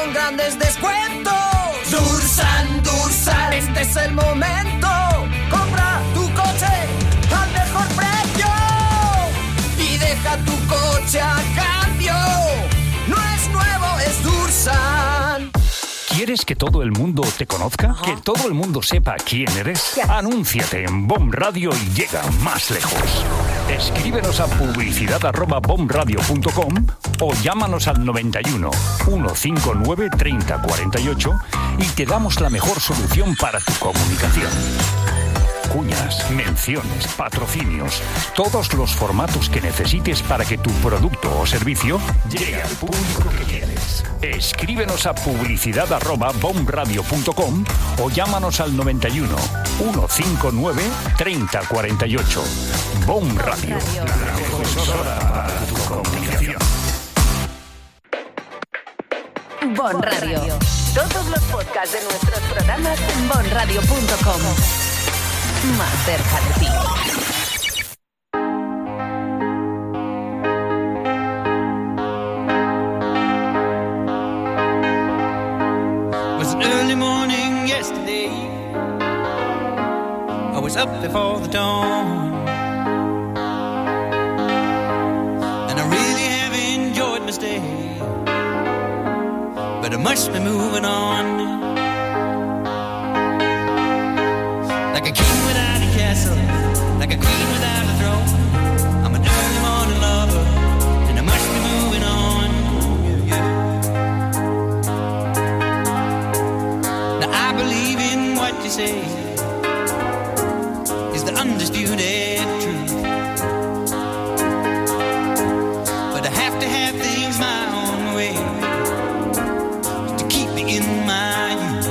con grandes descuentos. Dursan, este es el momento. Compra tu coche al mejor precio y deja tu coche a cambio. No es nuevo, es Dursan. ¿Quieres que todo el mundo te conozca? ¿Que todo el mundo sepa quién eres? Anúnciate en BOM Radio y llega más lejos. Escríbenos a publicidad@bomradio.com o llámanos al 91 159 30 48 y te damos la mejor solución para tu comunicación. Cuñas, menciones, patrocinios, todos los formatos que necesites para que tu producto o servicio llegue al público que quieres. Escríbenos a publicidad@bomradio.com o llámanos al 91 159 30 48. BOM Radio, la mejor emisora para tu comunicación. BOM Radio. Todos los podcasts de nuestros programas en bomradio.com. Más cerca de ti. Was an early morning yesterday. I was up before the dawn, and I really have enjoyed my stay, but I must be moving on. Like a king without a castle, like a queen without a throne. I'm an early morning lover, and I must be moving on. Yeah, yeah. Now I believe in what you say is the undisputed truth, but I have to have things my own way to keep me in my youth.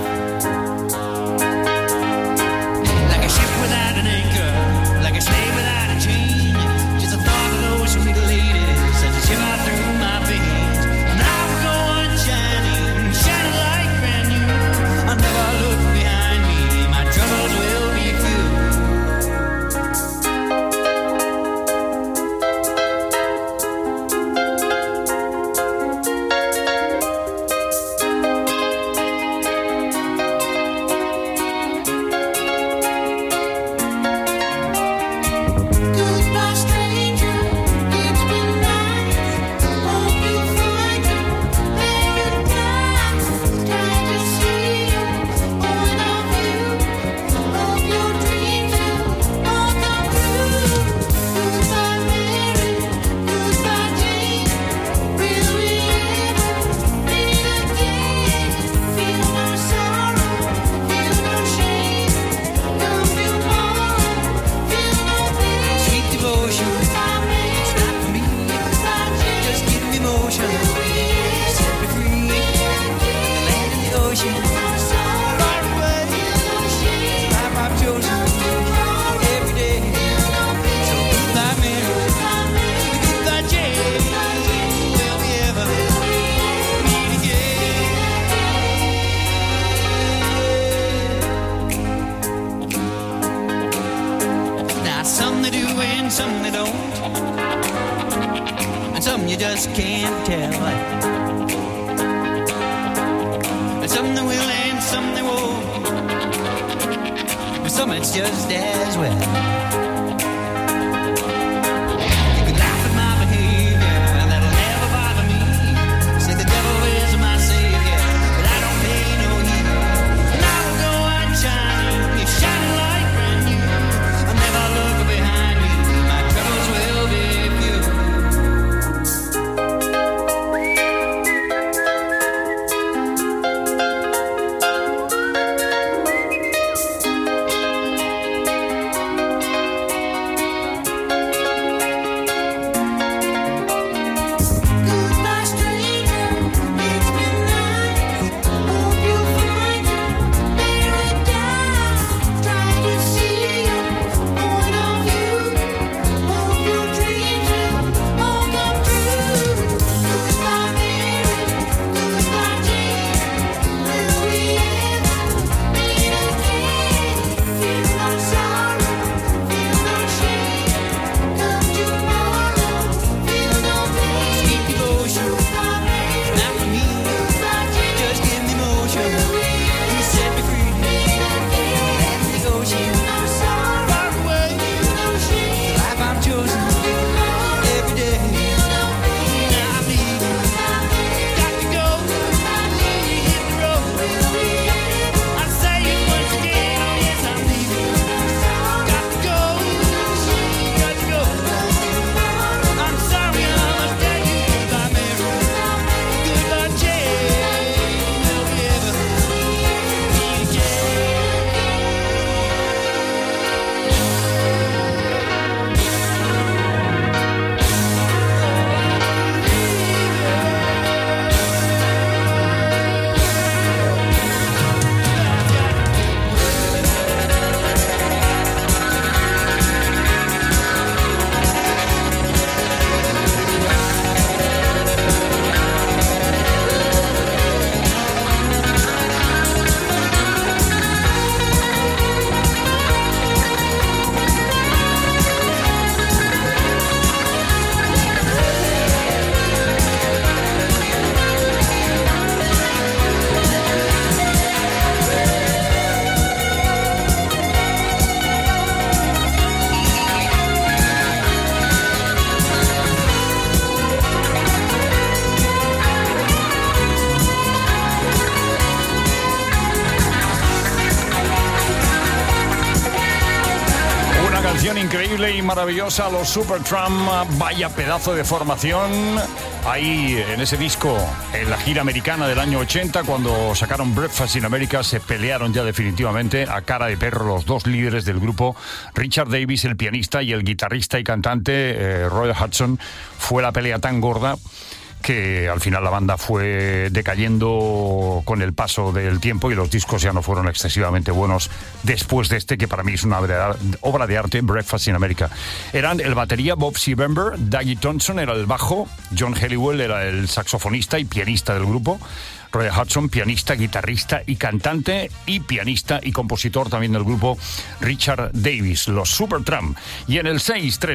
formación increíble y maravillosa, los Supertramp. Vaya pedazo de formación. Ahí en ese disco, en la gira americana del año 80, cuando sacaron Breakfast in America, se pelearon ya definitivamente a cara de perro los dos líderes del grupo. Richard Davis, el pianista, y el guitarrista y cantante Roy Hodgson. Fue la pelea tan gorda que al final la banda fue decayendo con el paso del tiempo y los discos ya no fueron excesivamente buenos después de este, que para mí es una obra de arte, Breakfast in America. Eran el batería Bob Seabember, Dougie Thompson era el bajo, John Helliwell era el saxofonista y pianista del grupo, Roy Hodgson, pianista, guitarrista y cantante, y pianista y compositor también del grupo, Richard Davis, los Supertramp. Y en el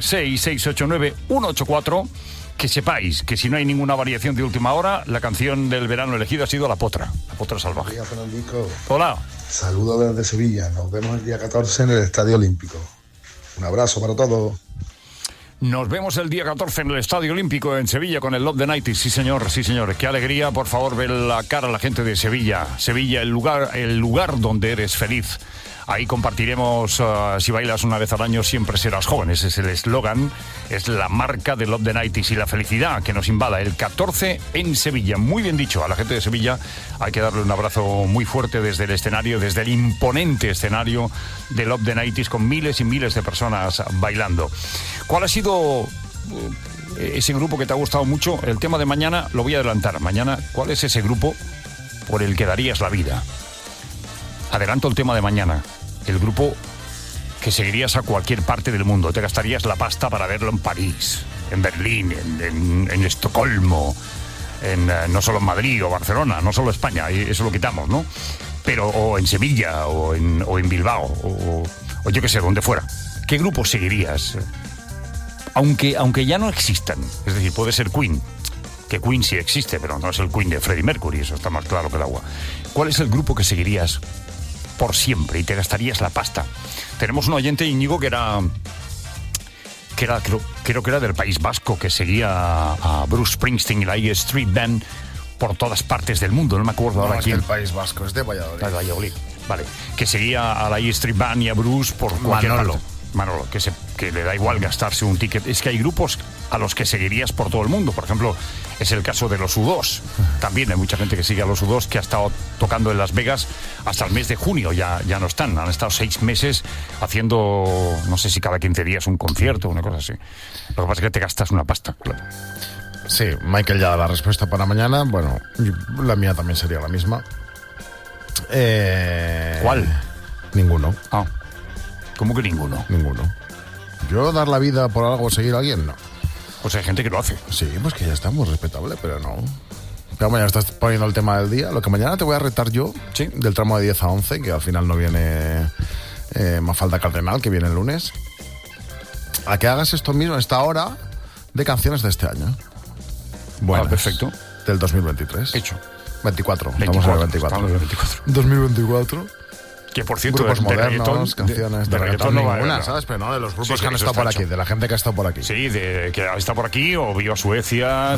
636-689-184... que sepáis que si no hay ninguna variación de última hora, la canción del verano elegida ha sido La Potra Salvaje. Hola, Fernandico. Hola. Saludos desde Sevilla. Nos vemos el día 14 en el Estadio Olímpico. Un abrazo para todos. Nos vemos el día 14 en el Estadio Olímpico en Sevilla con el Love the 90s. Sí, señor, sí, señor. Qué alegría, por favor, ver la cara a la gente de Sevilla. Sevilla, el lugar donde eres feliz. Ahí compartiremos, si bailas una vez al año siempre serás joven. Ese es el eslogan, es la marca de Love the 90s y la felicidad que nos invada el 14 en Sevilla. Muy bien dicho, a la gente de Sevilla hay que darle un abrazo muy fuerte desde el escenario, desde el imponente escenario de Love the 90s con miles y miles de personas bailando. ¿Cuál ha sido ese grupo que te ha gustado mucho? El tema de mañana lo voy a adelantar. Mañana, ¿cuál es ese grupo por el que darías la vida? Adelanto el tema de mañana. El grupo que seguirías a cualquier parte del mundo. Te gastarías la pasta para verlo en París, en Berlín, en Estocolmo, no solo en Madrid o Barcelona, no solo España, eso lo quitamos, ¿no? Pero o en Sevilla o en Bilbao o yo qué sé, donde fuera. ¿Qué grupo seguirías? Aunque ya no existan. Es decir, puede ser Queen. Que Queen sí existe, pero no es el Queen de Freddie Mercury, eso está más claro que el agua. ¿Cuál es el grupo que seguirías por siempre y te gastarías la pasta? Tenemos un oyente, Íñigo, que era creo que era del País Vasco, que seguía a Bruce Springsteen y la E Street Band por todas partes del mundo. No me acuerdo ahora quién. No es del País Vasco, es de Valladolid. De Valladolid, vale. Que seguía a la E Street Band y a Bruce por cualquier parte. Manolo, que le da igual gastarse un ticket. Es que hay grupos a los que seguirías por todo el mundo. Por ejemplo, es el caso de los U2. También hay mucha gente que sigue a los U2 que ha estado tocando en Las Vegas hasta el mes de junio. Ya no están. Han estado 6 meses haciendo, no sé si cada 15 días un concierto, una cosa así. Lo que pasa es que te gastas una pasta, claro. Sí, Michael ya da la respuesta para mañana. Bueno, la mía también sería la misma. ¿Cuál? Ninguno. Ah. ¿Cómo que ninguno? Ninguno. Yo dar la vida por algo, seguir a alguien, no. Pues hay gente que lo hace. Sí, pues que ya está, muy respetable, pero no. Pero mañana estás poniendo el tema del día. Lo que mañana te voy a retar yo, sí, del tramo de 10 a 11, que al final no viene Mafalda Cardenal, que viene el lunes, a que hagas esto mismo, esta hora de canciones de este año. Buenas. Perfecto. Del 2023. Hecho. 24. Estamos en el 24. 2024. Que por cierto, grupos modernos, reggaetón, canciones de reggaetón, no ninguna, va, ¿sabes? Pero no, de los grupos sí, que han estado por aquí, de la gente que ha estado por aquí. Sí, que ha estado por aquí, o Viva Suecia,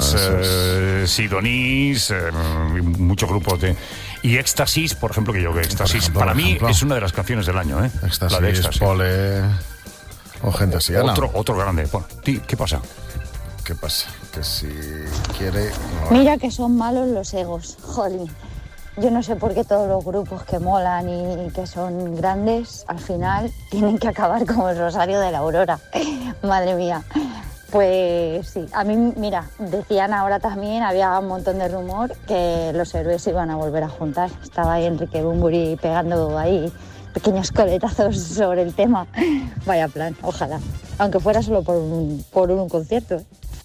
Sidonis, muchos grupos de... Y Éxtasis, por ejemplo, que Éxtasis, para mí, es una de las canciones del año, ¿eh? Éxtasis, la de Éxtasis. Pole... O gente así, otro grande. Bueno, ¿qué pasa? ¿Qué pasa? Que si quiere... No. Mira que son malos los egos, jolín. Yo no sé por qué todos los grupos que molan y que son grandes, al final tienen que acabar como el Rosario de la Aurora. Madre mía. Pues sí, a mí, mira, decían ahora también, había un montón de rumor que los Héroes se iban a volver a juntar. Estaba ahí Enrique Bunbury pegando ahí pequeños coletazos sobre el tema. Vaya plan, ojalá. Aunque fuera solo por un concierto.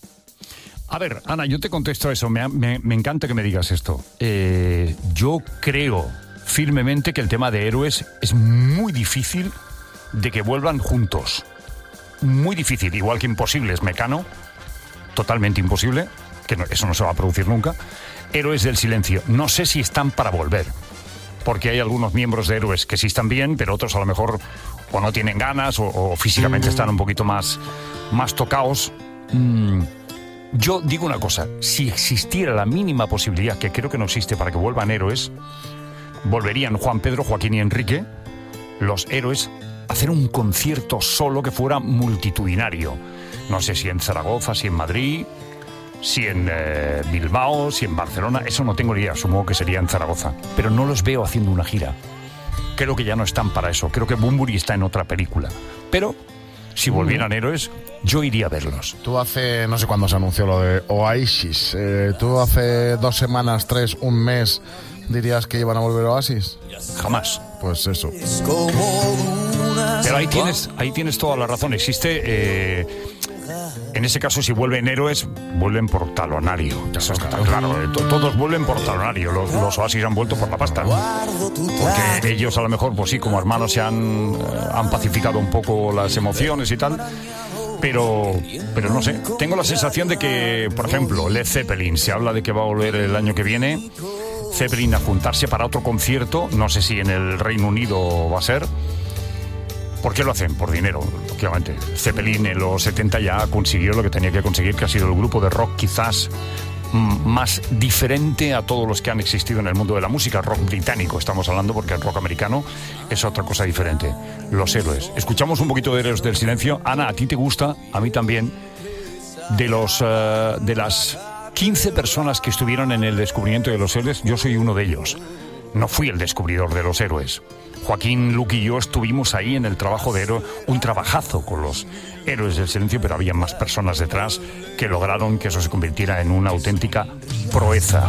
A ver, Ana, yo te contesto a eso. Me encanta que me digas esto. Yo creo firmemente que el tema de Héroes es muy difícil de que vuelvan juntos. Muy difícil, igual que imposible es Mecano, totalmente imposible, que eso no se va a producir nunca. Héroes del Silencio, no sé si están para volver, porque hay algunos miembros de Héroes que sí están bien, pero otros a lo mejor o no tienen ganas o físicamente están un poquito más tocaos. Yo digo una cosa, si existiera la mínima posibilidad, que creo que no existe, para que vuelvan Héroes, volverían Juan Pedro, Joaquín y Enrique, los Héroes, hacer un concierto solo que fuera multitudinario. No sé si en Zaragoza, si en Madrid, si en Bilbao, si en Barcelona. Eso no tengo ni idea, supongo que sería en Zaragoza. Pero no los veo haciendo una gira. Creo que ya no están para eso. Creo que Bunbury está en otra película. Pero si volvieran héroes, yo iría a verlos. Tú hace, no sé cuándo se anunció lo de Oasis, tú hace 2 semanas, 3, un mes, dirías que iban a volver Oasis. Jamás. Pues eso. Pero ahí tienes toda la razón. Existe, en ese caso, si vuelven héroes, vuelven por talonario. Eso está claro. Todos vuelven por talonario. Los Oasis han vuelto por la pasta. Porque ellos, a lo mejor, pues sí, como hermanos, se han pacificado un poco las emociones y tal. Pero no sé. Tengo la sensación de que, por ejemplo, Led Zeppelin, se habla de que va a volver el año que viene. Zeppelin a juntarse para otro concierto. No sé si en el Reino Unido va a ser. ¿Por qué lo hacen? Por dinero, lógicamente. Zeppelin en los 70 ya consiguió lo que tenía que conseguir, que ha sido el grupo de rock quizás más diferente a todos los que han existido en el mundo de la música. Rock británico estamos hablando, porque el rock americano es otra cosa diferente. Los héroes. Escuchamos un poquito de Héroes del Silencio. Ana, ¿a ti te gusta? A mí también. De las 15 personas que estuvieron en el descubrimiento de los héroes, yo soy uno de ellos. No fui el descubridor de los héroes. Joaquín, Luque y yo estuvimos ahí en el trabajo de héroe, un trabajazo con los Héroes del Silencio, pero había más personas detrás que lograron que eso se convirtiera en una auténtica proeza.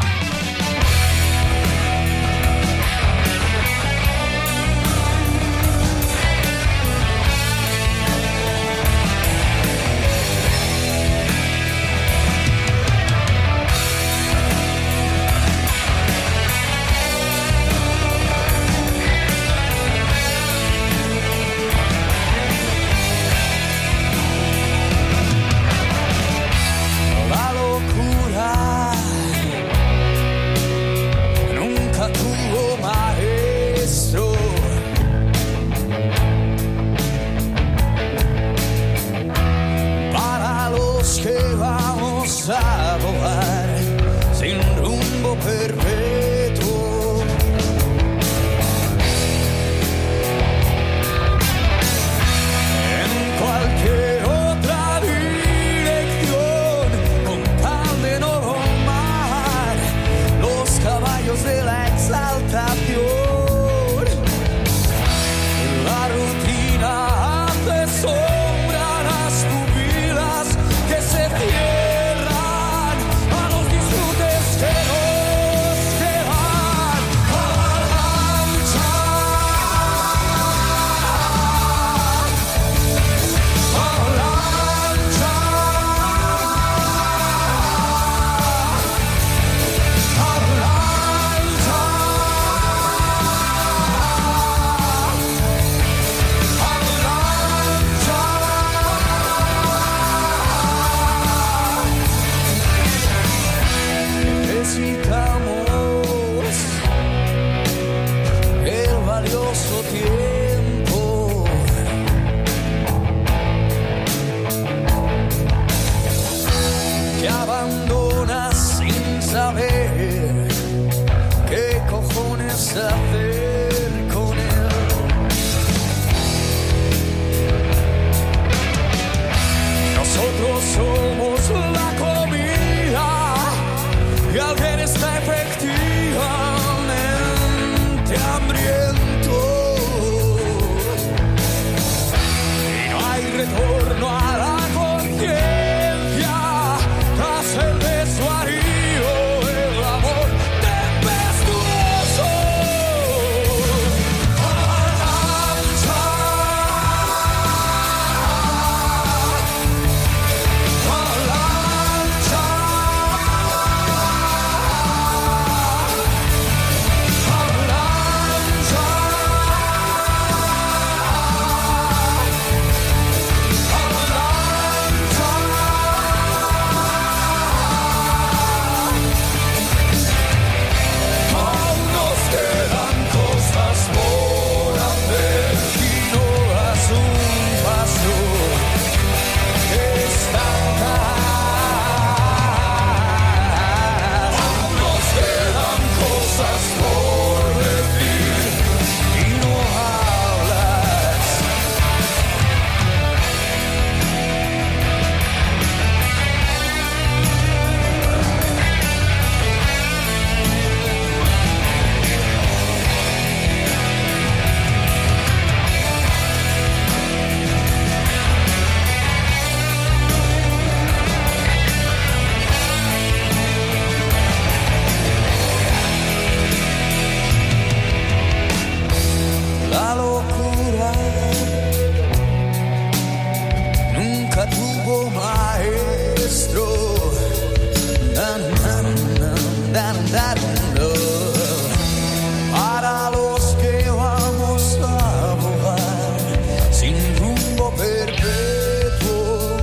that love. Para los que vamos a volar sin rumbo perpetuo,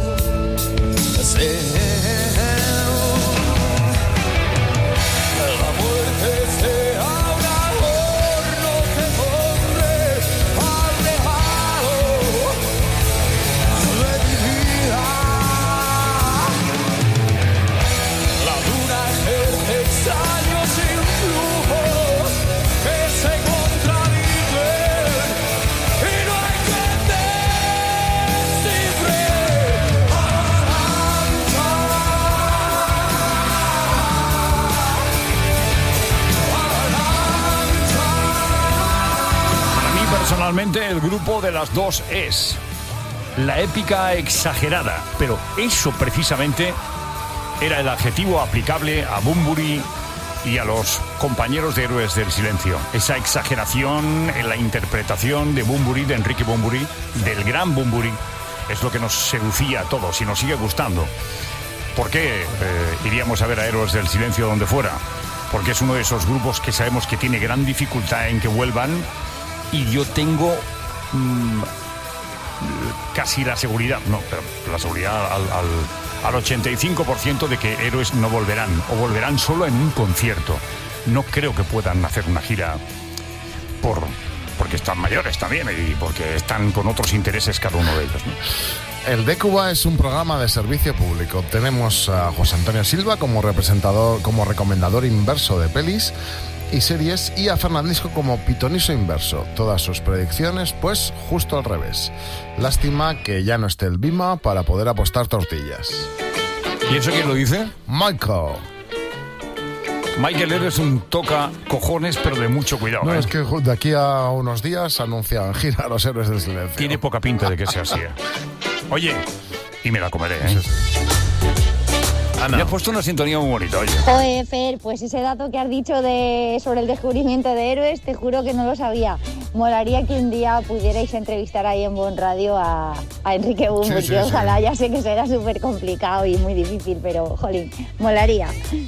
la muerte sea un adorno que corre alejado de mi vida. La luna ejerce extraños influjos que se contradicen y no hay quien descifre. Para mí personalmente el grupo de las dos es la épica exagerada, pero eso precisamente era el adjetivo aplicable a Bunbury y a los compañeros de Héroes del Silencio. Esa exageración en la interpretación de Bunbury, de Enrique Bunbury, del gran Bunbury, es lo que nos seducía a todos y nos sigue gustando. ¿Por qué iríamos a ver a Héroes del Silencio donde fuera? Porque es uno de esos grupos que sabemos que tiene gran dificultad en que vuelvan, y yo tengo casi la seguridad, no, pero la seguridad al 85% de que Héroes no volverán, o volverán solo en un concierto. No creo que puedan hacer una gira porque están mayores también y porque están con otros intereses cada uno de ellos, ¿no? El de Cuba es un programa de servicio público. Tenemos a José Antonio Silva como recomendador inverso de pelis y series, y a Fernandisco como pitoniso inverso. Todas sus predicciones, pues, justo al revés. Lástima que ya no esté el Bima para poder apostar tortillas. ¿Y eso quién lo dice? Michael, eres un toca cojones, pero de mucho cuidado. no, es que de aquí a unos días anuncian gira a los Héroes del Silencio. Tiene poca pinta de que sea así. Oye, y me la comeré, ¿eh? Sí, sí. Ana. Me has puesto una sintonía muy bonita, oye. Joder, Fer, pues ese dato que has dicho sobre el descubrimiento de Héroes, te juro que no lo sabía. Molaría que un día pudierais entrevistar ahí en Bon Radio a Enrique Bunbury. Sí, Ojalá, sí. ya sé que será súper complicado y muy difícil, pero, jolín, molaría.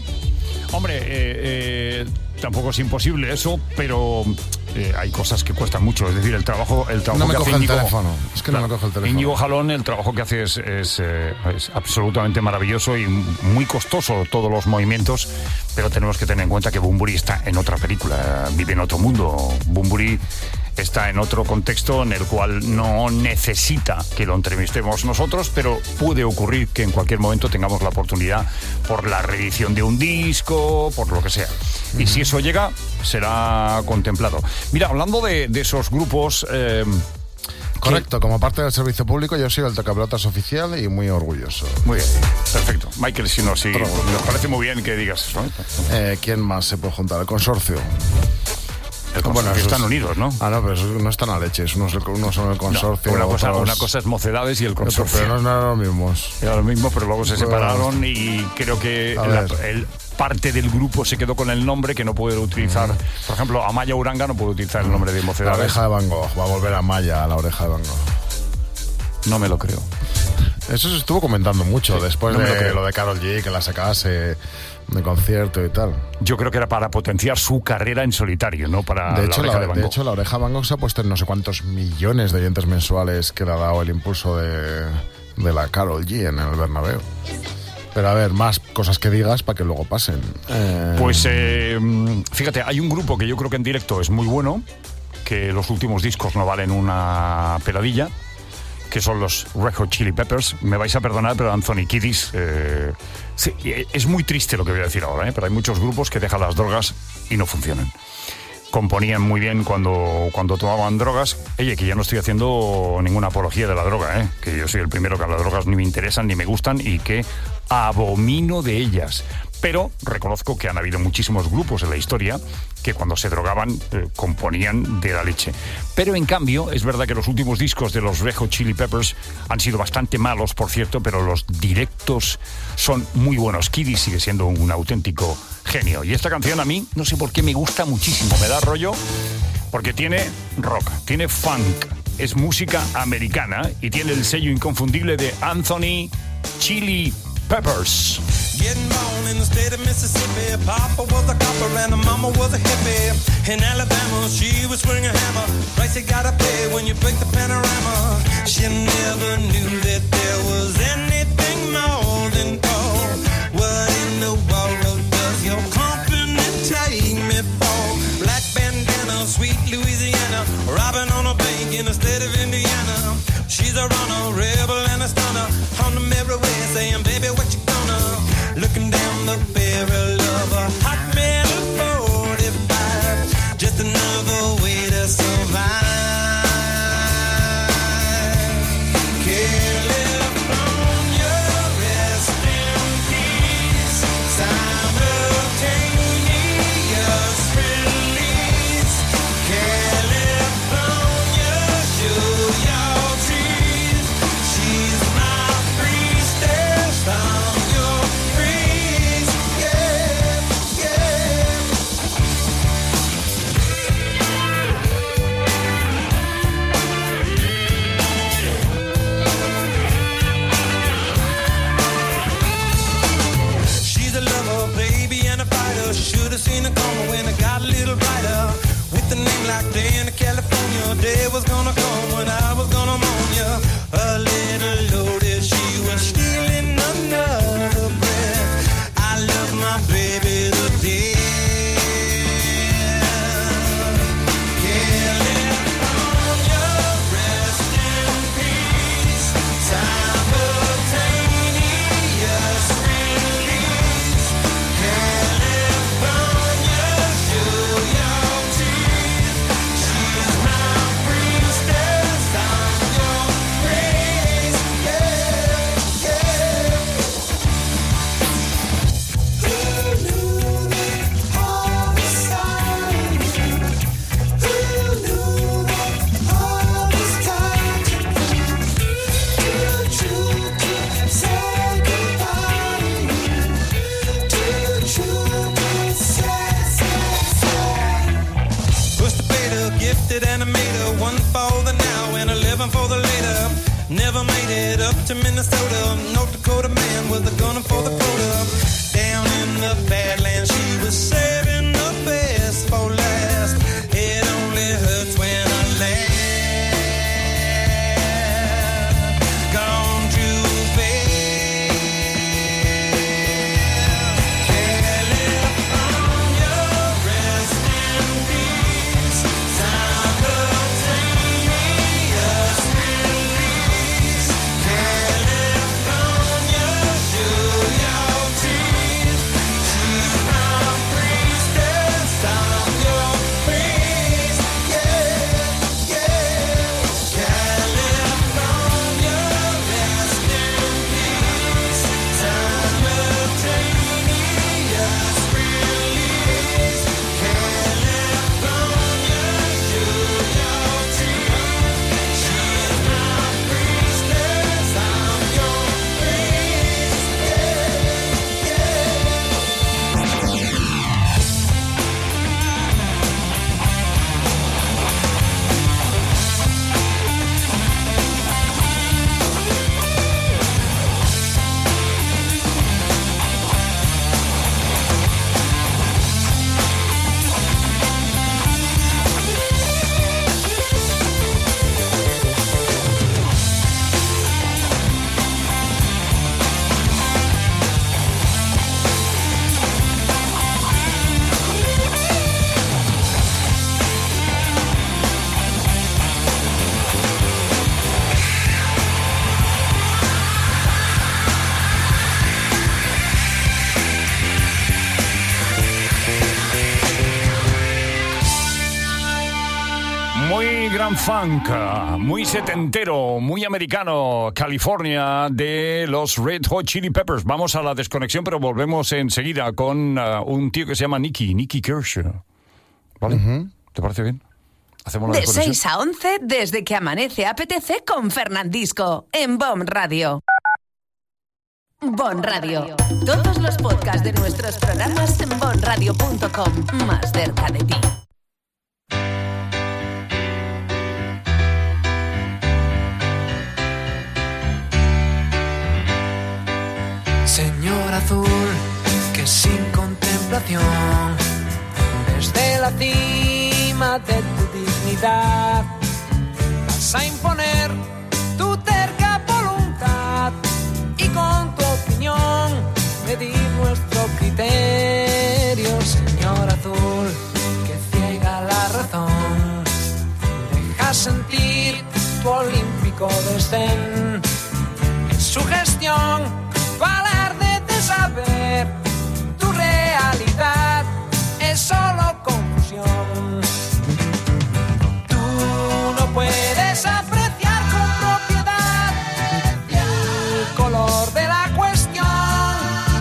Hombre, tampoco es imposible eso, pero hay cosas que cuestan mucho. Es decir, el trabajo No me que coge hace el Íñigo, teléfono. Es que no me coge el teléfono. Íñigo Jalón, el trabajo que hace es absolutamente maravilloso y muy costoso, todos los movimientos, pero tenemos que tener en cuenta que Bunbury está en otra película, vive en otro mundo. Bunbury está en otro contexto en el cual no necesita que lo entrevistemos nosotros, pero puede ocurrir que en cualquier momento tengamos la oportunidad por la reedición de un disco, por lo que sea. Y si eso llega, será contemplado. Mira, hablando de esos grupos... Correcto, como parte del servicio público yo soy el tocapelotas oficial y muy orgulloso. Muy bien, perfecto. Michael, si nos parece muy bien que digas eso, ¿eh? ¿Quién más se puede juntar? El consorcio. Bueno, están unidos, ¿no? Ah, no, pero eso no están a leche. Unos son el consorcio. No, otros... una cosa es Mocedades y el consorcio. Pero no eran los mismos. Era lo mismo, pero luego se separaron y creo que parte del grupo se quedó con el nombre que no puede utilizar. Por ejemplo, Amaya Uranga no puede utilizar el nombre de La Mocedades. oreja de Van Gogh. Va a volver Amaya a la oreja de Van Gogh. No me lo creo. Eso se estuvo comentando mucho después no me lo de creo. lo de Karol G, que la sacase de concierto y tal. Yo creo que era para potenciar su carrera en solitario, no para De hecho, la oreja de Van Gogh. la oreja de Van Gogh se ha puesto en no sé cuántos millones de oyentes mensuales que le ha dado el impulso de la Karol G en el Bernabéu. Pero a ver, más cosas que digas para que luego pasen. Pues fíjate, hay un grupo que yo creo que en directo es muy bueno, que los últimos discos no valen una peladilla, que son los Red Hot Chili Peppers. Me vais a perdonar, pero Anthony Kiedis... sí, es muy triste lo que voy a decir ahora, pero hay muchos grupos que dejan las drogas y no funcionan. Componían muy bien cuando tomaban drogas. Oye, que ya no estoy haciendo ninguna apología de la droga, que yo soy el primero que las drogas ni me interesan ni me gustan y que abomino de ellas. Pero reconozco que han habido muchísimos grupos en la historia que cuando se drogaban componían de la leche. Pero en cambio, es verdad que los últimos discos de los Red Hot Chili Peppers han sido bastante malos, por cierto, pero los directos son muy buenos. Kiedis sigue siendo un auténtico genio. Y esta canción a mí, no sé por qué me gusta muchísimo, me da rollo, porque tiene rock, tiene funk, es música americana y tiene el sello inconfundible de Anthony Chili Peppers. getting born in the state of Mississippi. Papa was a copper and mama was a hippie. In Alabama, she was swinging a hammer. Price you gotta pay when you break the panorama. She never knew that there was anything more than gold. What in the world does your company take me for? Black bandana, sweet Louisiana, robbing on a bank in the state of Indiana. She's a runner, rebel and a stunner. On the merry way saying, baby, what you gonna? Looking down the barrel of a hot metal 45. Just another way to survive. California, rest in peace. Simultaneous release. California, show your teeth. She's my priestess. I'm your priest. Yeah, yeah. She's a lover, baby, and a fighter. Should've seen it coming when it got a little brighter. With a name like Day in California, day was gonna come when I was gonna mourn ya. A little loaded, she was stealing another breath. I love my baby to death. California, rest in peace. Simultaneous release. California, show your teeth. She's my priestess. I'm your praise. Yeah, yeah. Who knew that all was silent? Who knew that all was time to say goodbye? Too true to say. Pushed the beta, gifted animator, one for the now and 11 for the later. Never made it up to Minnesota. North Dakota man with a gun for the quota. Down in the Badlands, she was saving the best for last. It only hurts when I laugh. Gone too fast. California, rest in peace. Simultaneous release. California, show your teeth. She's my priestess. I'm your priest. Yeah, yeah. California, rest in peace. Simultaneous release. California, show your teeth. She's my priestess. I'm your priest. Muy gran funk, muy setentero, muy americano, California, de los Red Hot Chili Peppers. Vamos a la desconexión, pero volvemos enseguida con un tío que se llama Nicky Kershaw. ¿Vale? ¿Te parece bien? Hacemos la De desconexión. 6 a 11, desde que amanece APTC con Fernandisco, en BOM Radio. BOM Radio. Todos los podcasts de nuestros programas en bomradio.com. Más cerca de ti. Señor azul, que sin contemplación, desde la cima de tu dignidad, vas a imponer tu terca voluntad y con tu opinión medir nuestro criterio, señor azul, que ciega la razón, deja sentir tu olímpico desdén, en su gestión tu alarde de saber, tu realidad es solo confusión. Tú no puedes apreciar con propiedad el color de la cuestión,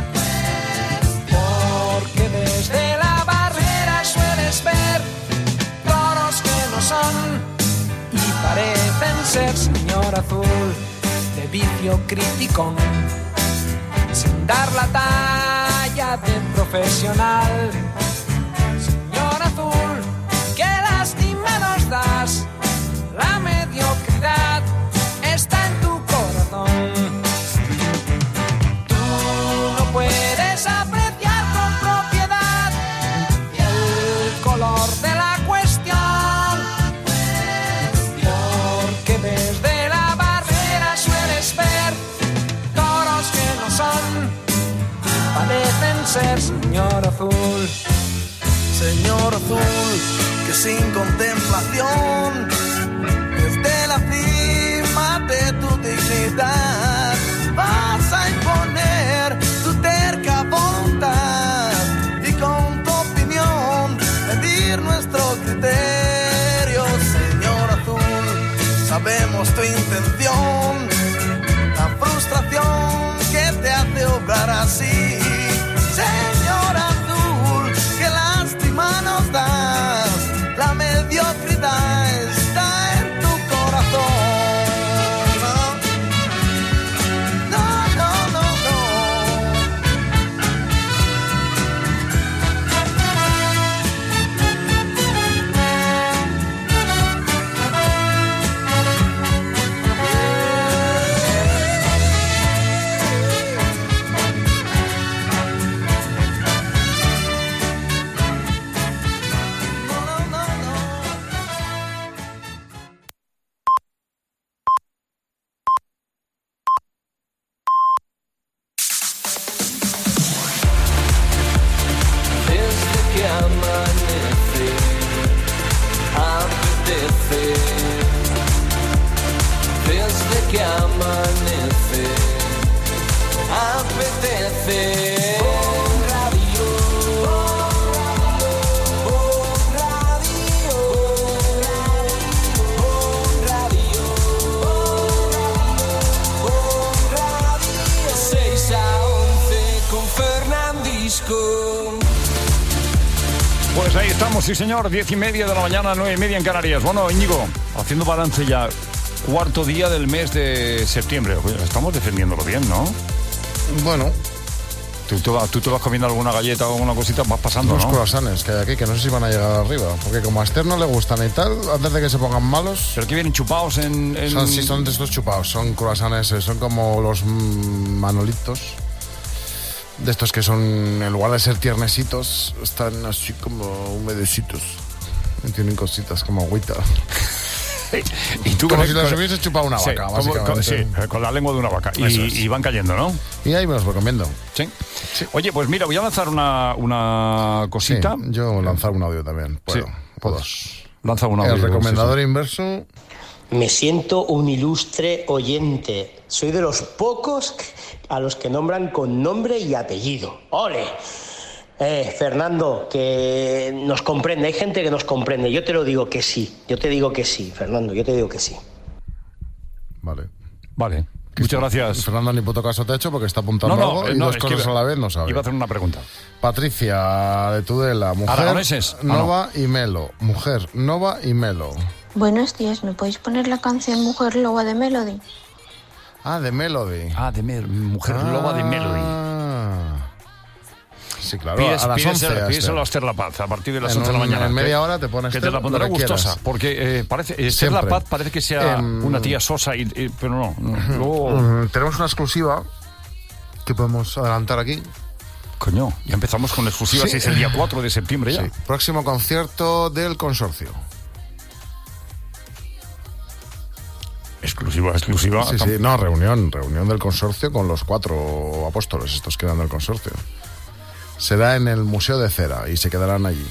porque desde la barrera sueles ver toros que no son y parecen ser, señor azul, de vicio criticón, sin dar la talla de profesional. Señor azul, qué lástima nos das, la mediocridad está en tu corazón. Tú no puedes apreciar con propiedad el color de la cuestión, porque desde la barrera sueles ver toros que no son, parecen ser, señor azul. Señor azul, que sin contemplación, desde la cima de tu dignidad, vas a imponer tu terca voluntad y con tu opinión medir nuestro criterio. Señor azul, sabemos tu intención, la frustración que te hace obrar así. Señor azul, qué lástima nos das, la mediocridad está en tu corazón. No, no, no, no. Desde que amanece, apetece. Desde que amanece, apetece. Bon Radio, Bon Radio, Bon Radio, Bon Radio, 6 a 11 con Fernandisco. Pues ahí estamos, sí señor, 10:30 de la mañana, 9:30 en Canarias. Bueno, Íñigo, haciendo balance ya, cuarto día del mes de septiembre. Estamos defendiéndolo bien, ¿no? Bueno, Tú te vas comiendo alguna galleta o alguna cosita, vas pasando, unos ¿no? croissants que hay aquí, que no sé si van a llegar arriba. Porque como a Esther no le gustan y tal, antes de que se pongan malos... Pero que vienen chupados en... Son de estos chupados, son croissants, son como los manolitos. De estos que son, en lugar de ser tiernecitos, están así como humedecitos. Tienen cositas como agüita. Y tú como si los hubieses chupado una vaca, básicamente. Con la lengua de una vaca. Y van cayendo, ¿no? Y ahí me los voy comiendo. Sí. Oye, pues mira, voy a lanzar una cosita. Sí, yo lanzar un audio también. Puedo. Lanza un audio. El recomendador inverso. Me siento un ilustre oyente. Soy de los pocos a los que nombran con nombre y apellido. ¡Ole! Fernando, que nos comprende. Hay gente que nos comprende. Yo te lo digo que sí. Yo te digo que sí, Fernando. Yo te digo que sí. Vale. Muchas gracias. Fernando, ni puto caso te ha hecho porque está apuntando algo y dos cosas a la vez no sabe. Iba a hacer una pregunta. Patricia de Tudela, mujer Aragoneses. Nova y Melo. Mujer Nova y Melo. Buenos días, ¿me podéis poner la canción Mujer Loba de Melody? De Melody. Mujer Loba de Melody. Sí, claro, a las 11. Pídeselo a Esther La Paz a partir de las 11 de la mañana. En media hora te pones que te la pondré gustosa. Porque Esther La Paz parece que sea una tía sosa, pero no. Luego... Tenemos una exclusiva que podemos adelantar aquí. Coño, ya empezamos con exclusivas, Sí. es el día 4 de septiembre ya. Sí. Próximo concierto del consorcio. Exclusiva. Sí, sí, no, reunión del consorcio con los 4 apóstoles, estos que eran del consorcio. Será en el Museo de Cera y se quedarán allí.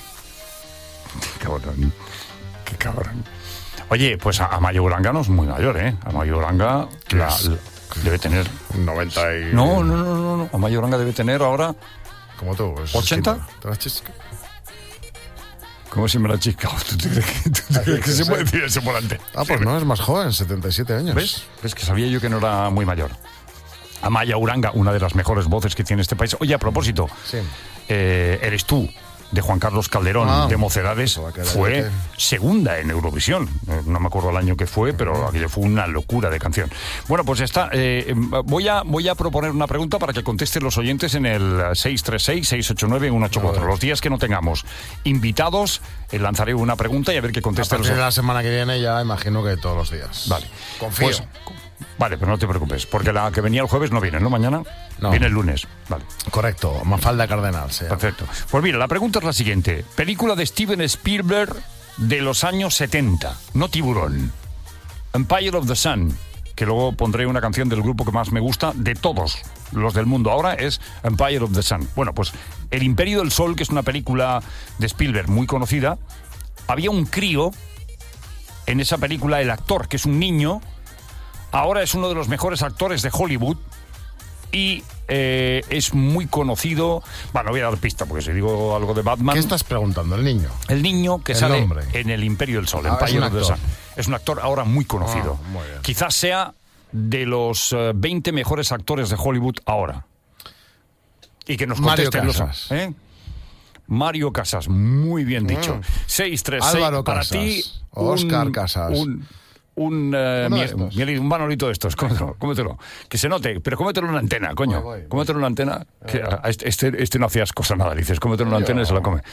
Qué cabrón. Oye, pues Amaia Uranga no es muy mayor, ¿eh? Amaia Uranga debe tener... 90 y... No. Amaia Uranga debe tener ahora... Como tú. Es 80. ¿Te la chisca? ¿Cómo se me la chisca? ¿Tú te crees que se puede decir ese volante? Pues no, es más joven, 77 años. ¿Ves que sabía yo que no era muy mayor? Amaia Uranga, una de las mejores voces que tiene este país. Oye, a propósito, Sí. Eres tú, de Juan Carlos Calderón, de Mocedades, fue segunda en Eurovisión. No me acuerdo el año que fue, pero aquello fue una locura de canción. Bueno, pues está. Voy a proponer una pregunta para que contesten los oyentes en el 636-689-184. Los días que no tengamos invitados, lanzaré una pregunta y a ver qué A contesten los partir de la semana que viene ya imagino que todos los días. Vale. Confío. Pues, vale, pero no te preocupes, porque la que venía el jueves no viene, ¿no? Mañana No. viene el lunes. Vale. Correcto, Mafalda Cardenal. Sí. Perfecto. Pues mira, la pregunta es la siguiente. Película de Steven Spielberg de los años 70, no Tiburón. Empire of the Sun, que luego pondré una canción del grupo que más me gusta de todos los del mundo ahora, es Empire of the Sun. Bueno, pues El Imperio del Sol, que es una película de Spielberg muy conocida, había un crío en esa película, el actor, que es un niño, ahora es uno de los mejores actores de Hollywood y es muy conocido. Bueno, voy a dar pista porque si digo algo de Batman... ¿Qué estás preguntando, el niño? El niño que El sale hombre. en El Imperio del Sol, Es Empire un of the actor. Sun. Es un actor ahora muy conocido. Muy bien. Quizás sea de los 20 mejores actores de Hollywood ahora. Y que nos Mario contesten los... Casas. Mario Casas, muy bien dicho. 636 Álvaro para Casas. ti. Óscar Casas. Un banolito de estos, cómetelo. Que se note, pero cómetelo en una antena, coño. Cómetelo en una antena. Que a este no hacías cosa nada, dices, cómetelo en una antena y se la come.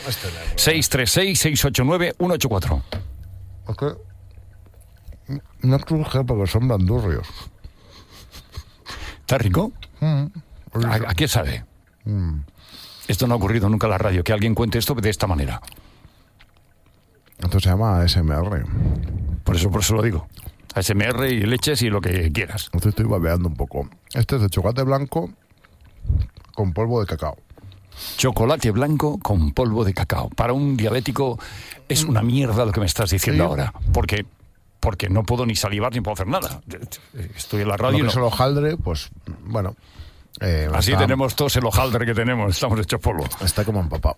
636-689-184. No cruje porque son blandurrios. ¿Está rico? ¿A qué sabe? Esto no ha ocurrido nunca en la radio, que alguien cuente esto de esta manera. Esto se llama ASMR. Por eso lo digo. ASMR y leches y lo que quieras. Te estoy babeando un poco. Este es de chocolate blanco con polvo de cacao. Chocolate blanco con polvo de cacao. Para un diabético es una mierda lo que me estás diciendo ahora. Porque no puedo ni salivar ni puedo hacer nada. Estoy en la radio y Lo que no. es el hojaldre, pues, bueno... Así tenemos todos el hojaldre que tenemos. Estamos hechos polvo. Está como empapado.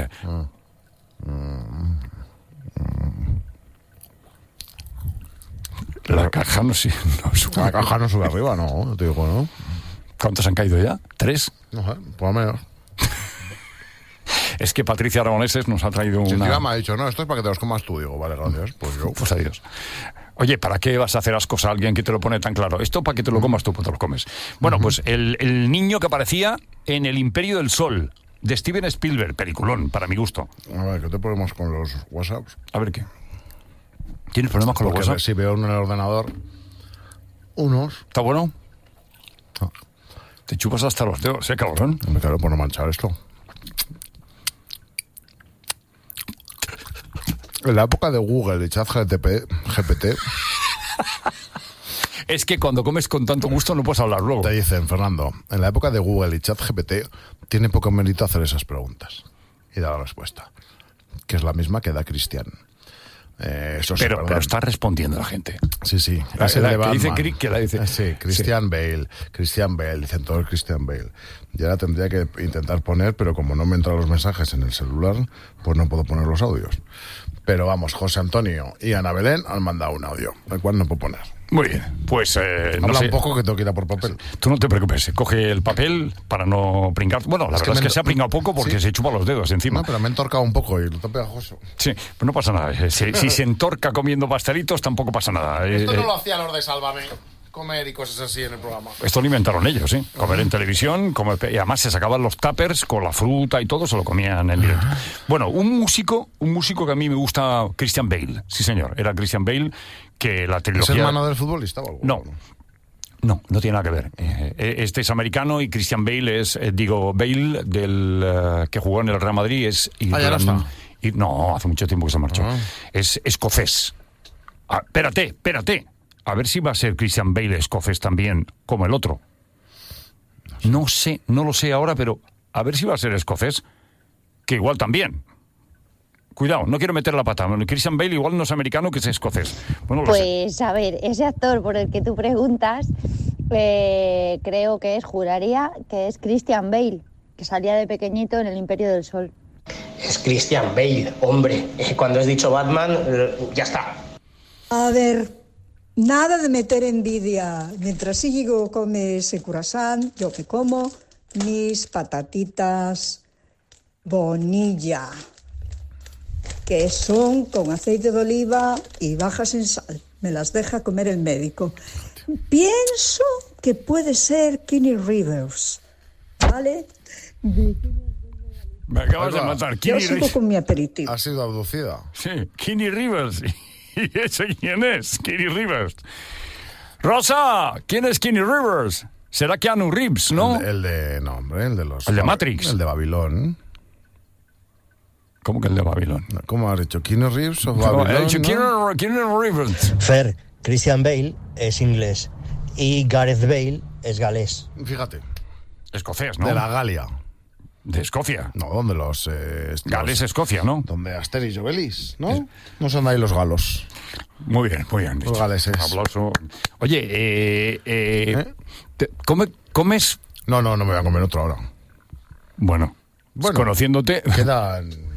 La caja no sube. La caja no sube arriba, no, te digo, ¿no? ¿Cuántos han caído ya? ¿3? No sé, por lo menos. Es que Patricia Aragoneses nos ha traído Si una... tía me ha dicho, no, esto es para que te los comas tú. Digo, vale, gracias. Pues yo. Pues adiós. Oye, ¿para qué vas a hacer ascos a alguien que te lo pone tan claro? Esto para que te lo comas tú, pues te lo comes. Bueno, pues el niño que aparecía en El Imperio del Sol, de Steven Spielberg, peliculón, para mi gusto. A ver, ¿qué te ponemos con los WhatsApps? A ver qué. ¿Tienes problemas con los Porque WhatsApp? si veo uno en el ordenador, unos... ¿Está bueno? Te chupas hasta los dedos, ¿eh, cabrón? Me claro, por no manchar esto. En la época de Google y ChatGPT, Es que cuando comes con tanto gusto no puedes hablar luego. te dicen, Fernando, en la época de Google y ChatGPT tiene poco mérito hacer esas preguntas. Y da la respuesta, que es la misma que da Cristian. Eso sí, Pero perdón. está respondiendo la gente. Sí, sí. La- Es el la de que dice Batman. que la dice. Sí, Christian Bale. Dicen todo el Christian Bale. Y ahora tendría que intentar poner, pero como no me entran los mensajes en el celular, pues no puedo poner los audios. Pero vamos, José Antonio y Ana Belén han mandado un audio, el cual no puedo poner. Muy bien, pues no Habla sé. un poco que tengo que ir a por papel. Tú no te preocupes, coge el papel para no pringar. Bueno, la verdad es que se ha pringado poco porque sí. se chupa los dedos encima. No, pero me he entorcado un poco y lo está pegajoso. Sí, pues no pasa nada. Si se entorca comiendo pastelitos, tampoco pasa nada. Esto no lo hacían los de Sálvame, comer y cosas así en el programa. Esto lo inventaron ellos, ¿sí? Comer en televisión, y además se sacaban los tuppers con la fruta y todo, se lo comían en directo. Bueno, un músico que a mí me gusta, Christian Bale. Sí, señor, era Christian Bale, que la ¿Es trilogía... hermano del futbolista o algo? No. No, no tiene nada que ver. Este es americano y Christian Bale es, Bale, del que jugó en el Real Madrid, es... ya no está. No, hace mucho tiempo que se marchó. Es escocés. Espérate. A ver si va a ser Christian Bale escocés también, como el otro. No sé, no lo sé ahora, pero a ver si va a ser escocés, que igual también. Cuidado, no quiero meter la pata. Christian Bale igual no es americano, que es escocés. Bueno, pues a ver, ese actor por el que tú preguntas, creo que juraría que es Christian Bale, que salía de pequeñito en El Imperio del Sol. Es Christian Bale, hombre. Cuando has dicho Batman, ya está. A ver, nada de meter envidia. Mientras Íñigo come ese croissant, yo que como mis patatitas Bonilla, que son con aceite de oliva y bajas en sal. Me las deja comer el médico. Pienso que puede ser Keanu Reeves, ¿vale? Me acabas de matar. Yo sigo con mi aperitivo. Ha sido abducida. Sí, Keanu Reeves. ¿Y ese quién es? Keanu Reeves. Rosa, ¿quién es Keanu Reeves? Será Keanu Reeves, ¿no? El de los... El de Matrix. El de Babilón. ¿Cómo que el de Babilón? ¿Cómo has dicho? ¿Keanu Reeves o Babilón? He dicho Keanu Reeves. Fer, Christian Bale es inglés y Gareth Bale es galés. Fíjate. Escocés, ¿no? De la Galia. De Escocia. No, donde los... Gales, Escocia, ¿no? Donde Asterix y Obelix, ¿no? No son de ahí los galos. Muy bien. Los galeses. Aplauso. Oye, ¿comes? No me voy a comer otro ahora. Bueno, conociéndote... Quedan...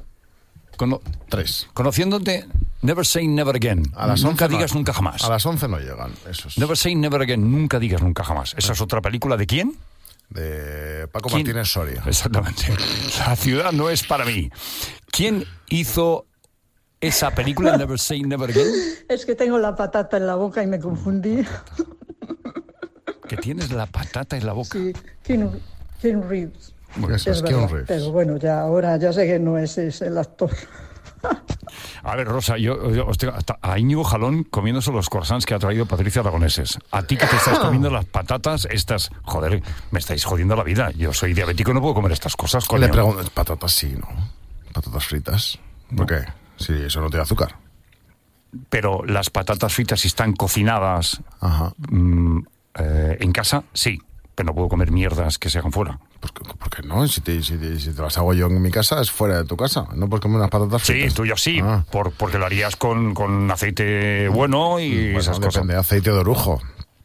3. Conociéndote, never say never again. A las nunca 11 digas nunca jamás. A las 11 no llegan, esos. Never say never again, nunca digas nunca jamás. ¿Esa es otra película de quién? De Paco Martínez Soria. Exactamente. La ciudad no es para mí. ¿Quién hizo esa película, Never Say Never Again? Es que tengo la patata en la boca y me confundí. ¿Que tienes la patata en la boca? Sí, Keanu Reeves. Eso es Keanu Reeves. Pero bueno, ahora ya sé que no es el actor. A ver, Rosa, yo a Íñigo Jalón comiéndose los croissants que ha traído Patricia Aragoneses. A ti que te estás comiendo las patatas estas... Joder, me estáis jodiendo la vida. Yo soy diabético y no puedo comer estas cosas. Le pregunto, patatas sí, ¿no? Patatas fritas. ¿Por qué? Sí, eso no tiene azúcar. Pero las patatas fritas, si están cocinadas en casa, sí. Pero no puedo comer mierdas que se hagan fuera. ¿Por qué no? Si te las hago yo en mi casa, es fuera de tu casa. No puedes comer unas patatas fritas. Sí, tuyo sí. Porque lo harías con aceite bueno y esas cosas. Depende, aceite de orujo.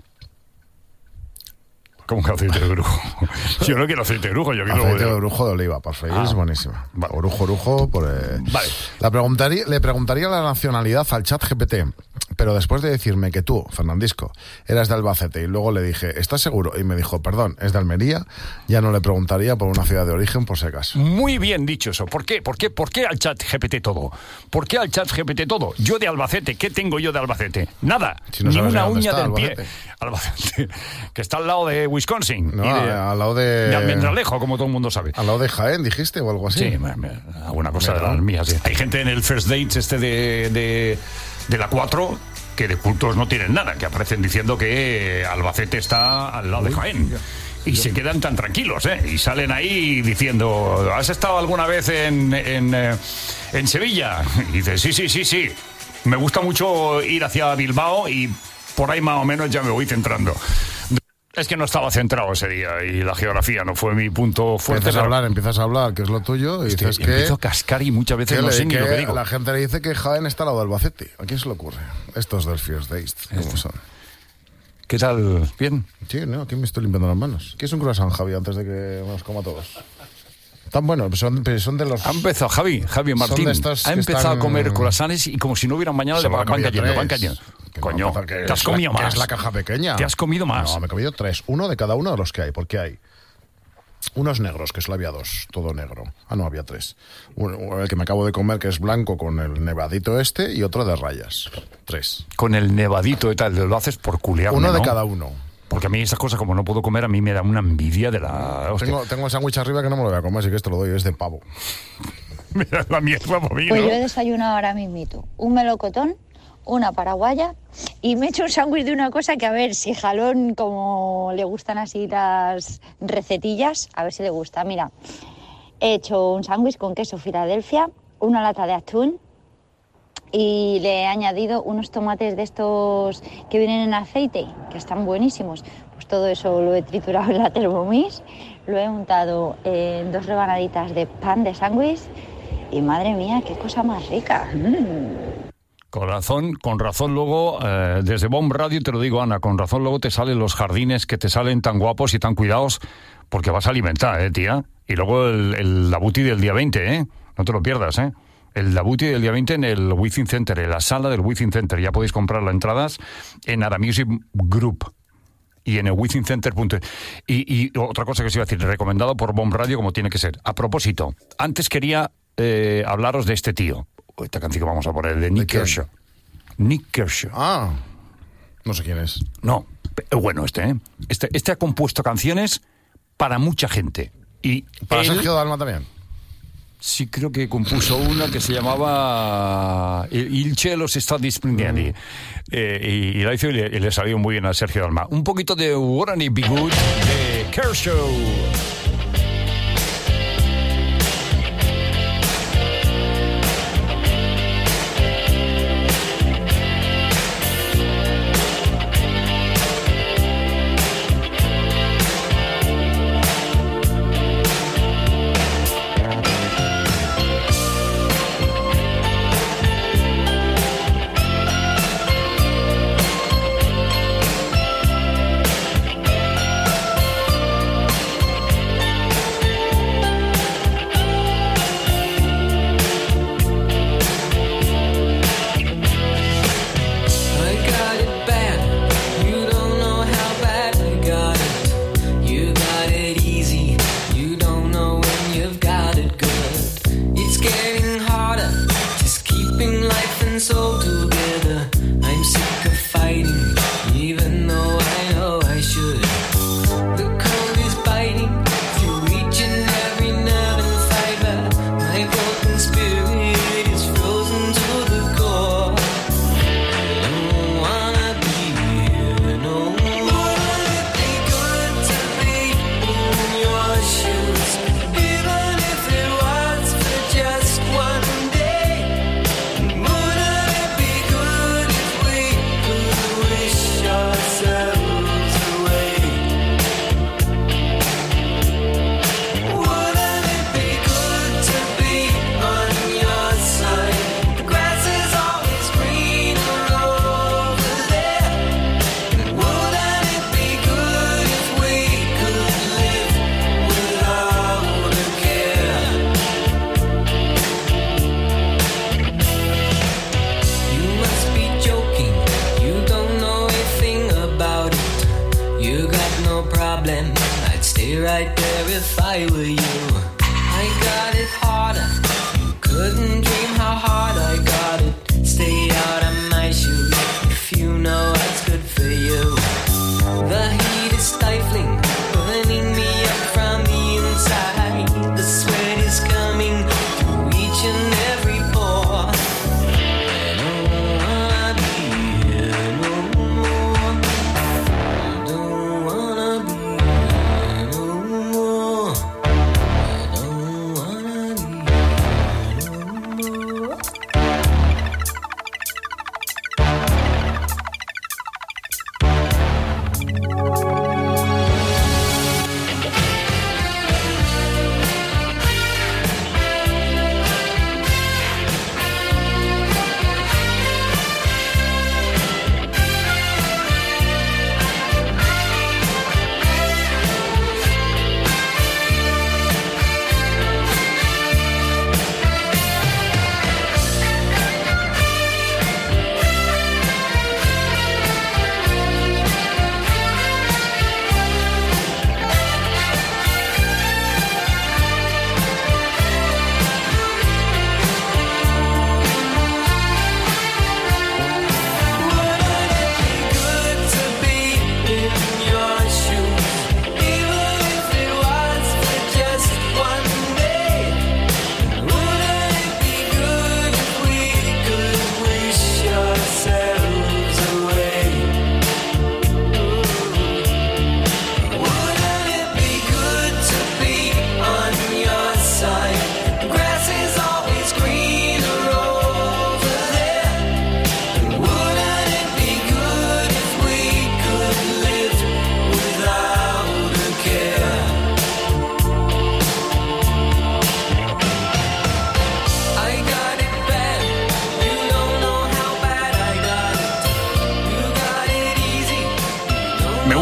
¿Cómo que aceite de orujo? Yo no quiero aceite de orujo, yo quiero... Aceite de orujo de oliva, para freír, es buenísima. Vale. Orujo, Vale. Le preguntaría la nacionalidad al ChatGPT, pero después de decirme que tú, Fernandisco, eras de Albacete, y luego le dije, ¿estás seguro? Y me dijo, perdón, es de Almería, ya no le preguntaría por una ciudad de origen, por si acaso. Muy bien dicho eso. ¿Por qué al ChatGPT todo? ¿Por qué al ChatGPT todo? Yo de Albacete, ¿qué tengo yo de Albacete? Nada, si no ni sabes una dónde uña está, del Albacete. pie. Albacete, que está al lado de Wisconsin. No, al lado de Almendralejo, como todo el mundo sabe. Al lado de Jaén, dijiste, o algo así. Sí, alguna cosa de las mías. Sí. Hay gente en el First Dates de la 4 que de cultos no tienen nada, que aparecen diciendo que Albacete está al lado de Jaén. Y se quedan tan tranquilos, ¿eh? Y salen ahí diciendo, ¿has estado alguna vez en Sevilla? Y dices, sí. Me gusta mucho ir hacia Bilbao y por ahí más o menos ya me voy centrando. Es que no estaba centrado ese día y la geografía no fue mi punto fuerte. Empiezas a hablar, que es lo tuyo, y dices que... Empiezo a cascar y muchas veces no sé ni lo que digo. La gente le dice que Jaén está al lado de Albacete. ¿A quién se le ocurre? Estos del First Dates, ¿cómo son? ¿Qué tal? ¿Bien? Sí, no, aquí me estoy limpiando las manos. ¿Qué es un croissant, Javi, antes de que nos coma todos? Tan bueno, son de los... Ha empezado Javi Martín. Ha empezado a comer croissants y como si no hubieran mañana le van cayendo. Coño, te has comido más. Que es la caja pequeña. Te has comido más. No, me he comido 3. Uno de cada uno de los que hay, porque hay unos negros, que solo había 2, todo negro. No, había 3. El que me acabo de comer, que es blanco con el nevadito y otro de rayas. 3. Con el nevadito y tal, lo haces por culearme, uno de ¿no? cada uno. Porque a mí esas cosas, como no puedo comer, a mí me da una envidia de la... Tengo el sándwich arriba que no me lo voy a comer, así que esto lo doy, es de pavo. Mira la mierda para mí, Pues ¿no? yo he desayunado ahora mismito un melocotón, una paraguaya y me he hecho un sándwich de una cosa que a ver si Jalón, como le gustan así las recetillas, a ver si le gusta. Mira, he hecho un sándwich con queso Filadelfia, una lata de atún y le he añadido unos tomates de estos que vienen en aceite, que están buenísimos. Pues todo eso lo he triturado en la Thermomix, lo he untado en 2 rebanaditas de pan de sándwich y madre mía, qué cosa más rica. Con razón luego, desde BOM Radio te lo digo, Ana, con razón luego te salen los jardines que te salen tan guapos y tan cuidados, porque vas a alimentar, tía. Y luego el Dabuti del día 20, no te lo pierdas, El Dabuti del día 20 en el Within Center, en la sala del Within Center. Ya podéis comprar las entradas en Ara Music Group y en el withincenter.es. Y otra cosa que os iba a decir, recomendado por BOM Radio como tiene que ser. A propósito, antes quería hablaros de este tío. Esta canción que vamos a poner, de Nick Kershaw. Nick Kershaw. Ah, no sé quién es. No, bueno, este ha compuesto canciones para mucha gente. Y ¿para Sergio Dalma también? Sí, creo que compuso una que se llamaba Il cielo si sta disprendendo. Y la hizo y le salió muy bien a Sergio Dalma. Un poquito de Wouldn't It Be Good de Kershaw.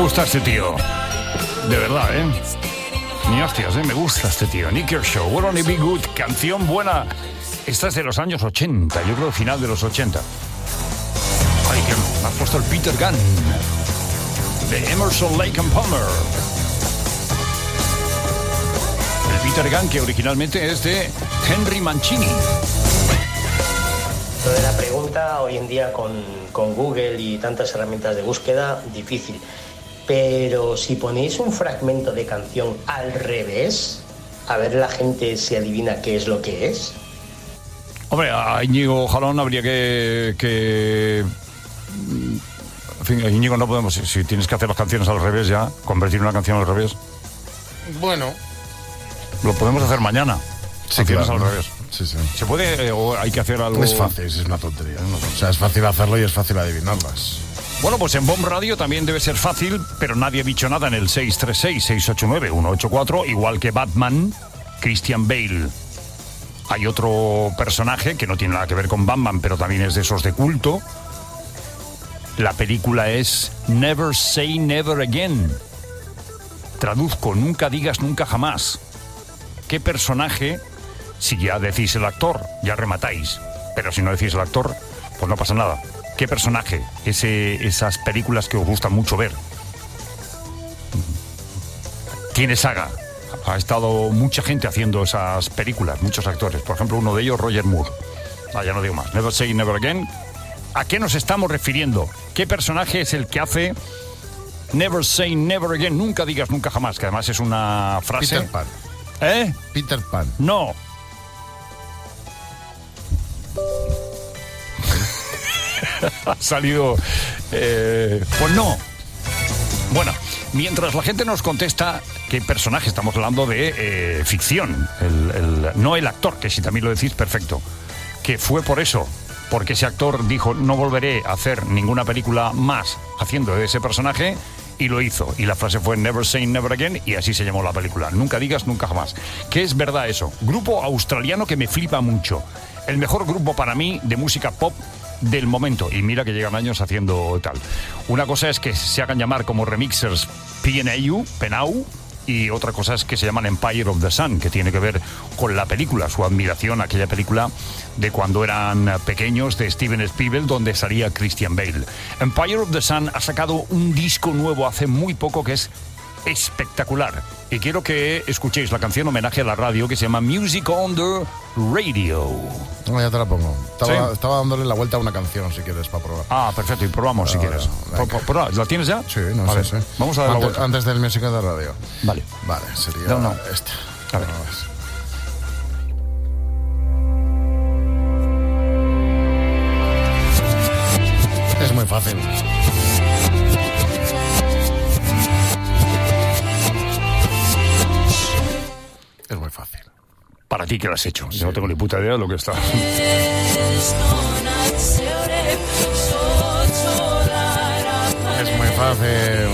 gusta este tío. De verdad, Ni hostias, me gusta este tío. Nick Kershaw, Will Only Be Good. Canción buena. Esta es de los años 80, yo creo final de los 80. Ay, que me has puesto el Peter Gunn de Emerson, Lake and Palmer. El Peter Gunn que originalmente es de Henry Mancini. Lo de la pregunta hoy en día con Google y tantas herramientas de búsqueda, difícil. Pero si ponéis un fragmento de canción al revés, a ver la gente si adivina qué es lo que es. Hombre, a Íñigo Jalón habría que... En fin, Íñigo, no podemos... Si tienes que hacer las canciones al revés ya, convertir una canción al revés. Bueno. Lo podemos hacer mañana. Sí, claro. Al revés. Sí. ¿Se puede o hay que hacer algo...? Es fácil, es una tontería. O sea, es fácil hacerlo y es fácil adivinarlas. Bueno, pues en Bomb Radio también debe ser fácil, pero nadie ha dicho nada en el 636-689-184, igual que Batman, Christian Bale. Hay otro personaje que no tiene nada que ver con Batman, pero también es de esos de culto. La película es Never Say Never Again. Traduzco, nunca digas nunca jamás. ¿Qué personaje, si ya decís el actor, ya rematáis, pero si no decís el actor, pues no pasa nada? ¿Qué personaje? Esas películas que os gusta mucho ver. Tiene saga. Ha estado mucha gente haciendo esas películas, muchos actores. Por ejemplo, uno de ellos, Roger Moore. Ya no digo más. Never Say Never Again. ¿A qué nos estamos refiriendo? ¿Qué personaje es el que hace Never Say Never Again? Nunca digas nunca jamás, que además es una frase... Peter Pan. Peter Pan. No. Ha salido... pues no. Bueno, mientras la gente nos contesta qué personaje, estamos hablando de ficción. No el actor, que si también lo decís, perfecto. Que fue por eso, porque ese actor dijo, no volveré a hacer ninguna película más haciendo de ese personaje, y lo hizo. Y la frase fue Never Say Never Again, y así se llamó la película. Nunca digas nunca jamás. ¿Qué es verdad eso? Grupo australiano que me flipa mucho. El mejor grupo para mí de música pop del momento, y mira que llegan años haciendo tal. Una cosa es que se hagan llamar como remixers PNAU, y otra cosa es que se llaman Empire of the Sun, que tiene que ver con la película, su admiración a aquella película de cuando eran pequeños de Steven Spielberg, donde salía Christian Bale. Empire of the Sun ha sacado un disco nuevo hace muy poco que es espectacular, y quiero que escuchéis la canción homenaje a la radio que se llama Music on the Radio. No, ya te la pongo. ¿Sí? Estaba dándole la vuelta a una canción, si quieres, para probar. Ah, perfecto, y probamos si quieres. ¿La tienes ya? Sí, no vale. sé. Vamos a dar la vuelta. Antes del Music on the Radio. Vale. Vale, sería no. esta. A ver. Es muy fácil. Es muy fácil. Para ti que lo has hecho. Sí. Yo no tengo ni puta idea de lo que está. Es muy fácil.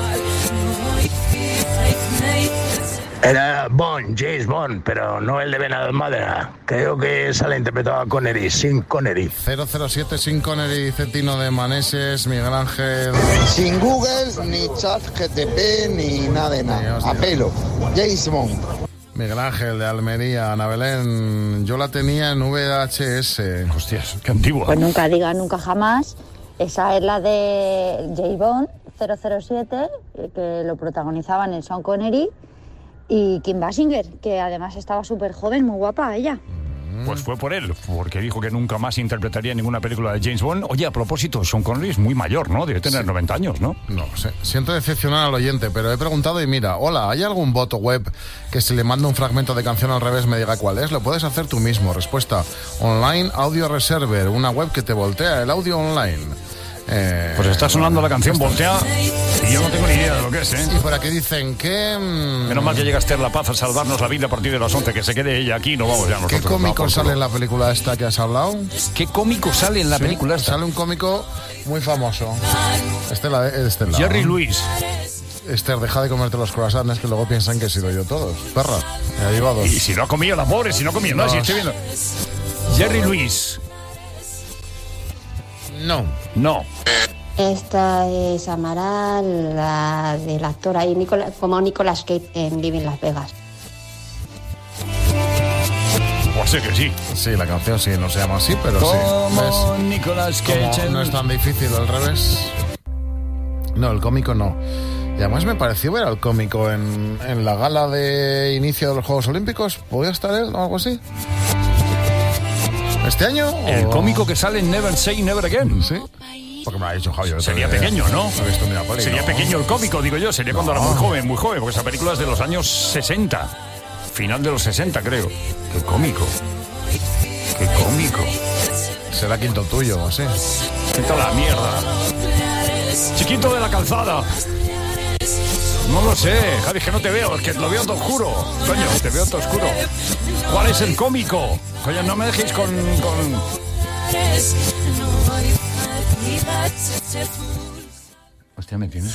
Era James Bond, pero no el de Venado en Madera. Creo que sale interpretado a Connery, sin Connery. 007 sin Connery, dice Tino de Maneses, Miguel Ángel. Sin Google, ni chat GTP, ni nada de nada. A pelo. James Bond. Miguel Ángel de Almería, Ana Belén, yo la tenía en VHS. Hostias, qué antigua. Pues nunca diga nunca jamás. Esa es la de James Bond 007, que lo protagonizaban el Sean Connery y Kim Basinger, que además estaba súper joven, muy guapa ella. Pues fue por él, porque dijo que nunca más interpretaría ninguna película de James Bond. Oye, a propósito, Sean Connery es muy mayor, ¿no? Debe tener 90 años, ¿no? No sé. Siento decepcionar al oyente, pero he preguntado y mira, hola, ¿hay algún bot web que si le mando un fragmento de canción al revés me diga cuál es? Lo puedes hacer tú mismo. Respuesta, Online Audio Reserver, una web que te voltea el audio online. Pues está sonando la canción, voltea, y yo no tengo ni idea de lo que es, ¿eh? Y por aquí dicen que... Menos mal que llega Esther La Paz a salvarnos la vida a partir de las 11, que se quede ella aquí, no vamos ya nosotros. ¿Qué cómico sale en la película esta que has hablado? ¿Qué cómico sale en la película esta? Sale un cómico muy famoso. Jerry Lewis. Esther, deja de comerte los croissants, que luego piensan que he sido yo todos. Perra, me ha llevado. Y si no ha comido la pobre, si no ha comido nada, si estoy viendo... Jerry Lewis. No. Esta es Amaral, la del actor ahí, como Nicolas Cage en Living Las Vegas. Pues sí que sí. Sí, la canción sí, no se llama así, pero como sí. Nicolas Cage. No es tan difícil al revés. No, el cómico no. Y además me pareció ver al cómico en la gala de inicio de los Juegos Olímpicos. ¿Podía estar él o algo así? ¿Este año? El cómico que sale en Never Say Never Again. Sí. Porque me lo ha dicho Javier. Sería pequeño, ¿no? No he visto ni la peli, sería no. Pequeño el cómico, digo yo. Sería cuando era muy joven, porque esa película es de los años 60. Final de los 60, creo. Qué cómico. Qué cómico. Será quinto tuyo, ¿o sí? Quita la mierda. Chiquito de la calzada. No lo sé, Javi, es que no te veo, es que lo veo todo oscuro. Coño, te veo todo oscuro. ¿Cuál es el cómico? Coño, no me dejéis con... Hostia, ¿me entiendes?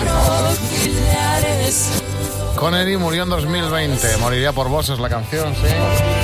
Connery murió en 2020. Moriría por vos, es la canción, sí.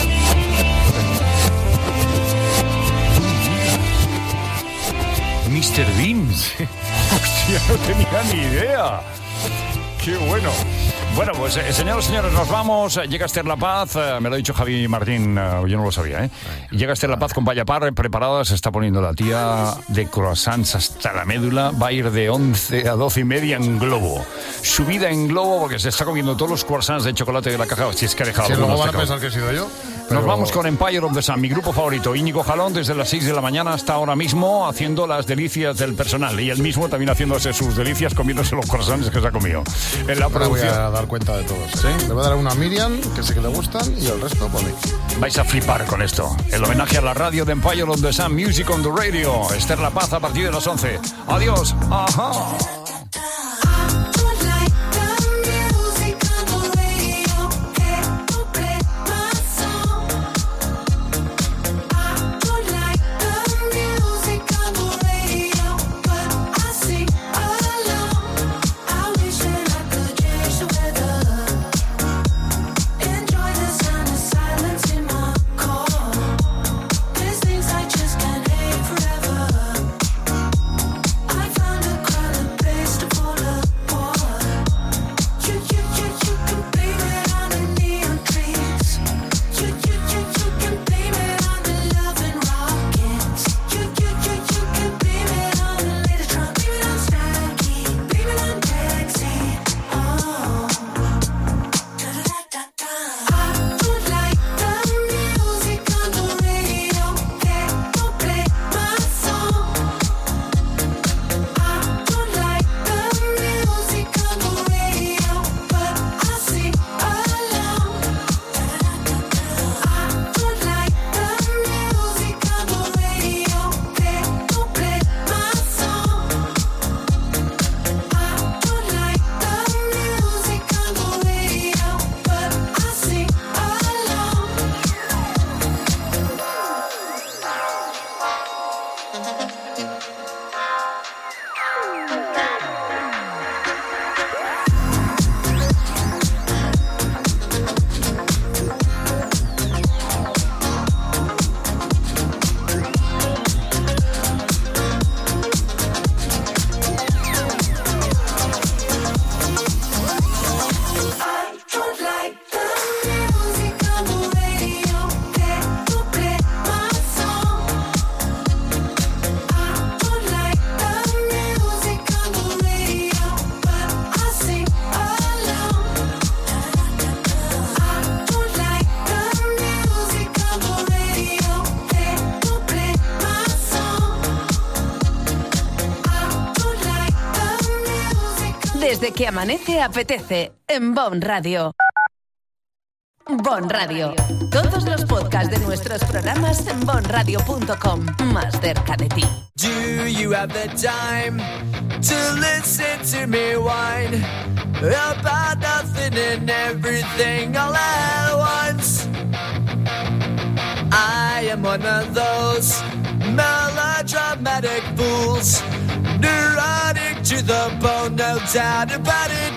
Mr. Bean. Hostia, no tenía ni idea. Qué bueno. Bueno, pues señoras y señores, nos vamos. Llega Esther La Paz, me lo ha dicho Javi Martín, yo no lo sabía, ¿eh? Llega Esther La Paz con Vallapar preparada, se está poniendo la tía de croissants hasta la médula, va a ir de 11 a 12 y media en globo. Subida en globo porque se está comiendo todos los croissants de chocolate de la caja, si es que ha dejado. Si luego van a pensar que he sido yo. Nos vamos con Empire of the Sun, mi grupo favorito, Íñigo Jalón, desde las 6 de la mañana hasta ahora mismo haciendo las delicias del personal y él mismo también haciéndose sus delicias comiéndose los croissants que se ha comido. En la Ahora voy producción. a dar cuenta de todos. ¿Sí? Le voy a dar una a Miriam, que sé que le gustan, y el resto por mí. Vais a flipar con esto. El homenaje a la radio de Empire of the Sun, Music on the Radio. Esther La Paz a partir de las 11. Adiós. Ajá. Desde que amanece apetece en Bon Radio. Bon Radio. Todos los podcasts de nuestros programas en bonradio.com. Más cerca de ti. Do you have the time to listen to me whine about nothing and everything all at once? I am one of those melodramatic fools, neurotic to the bone, no doubt about it.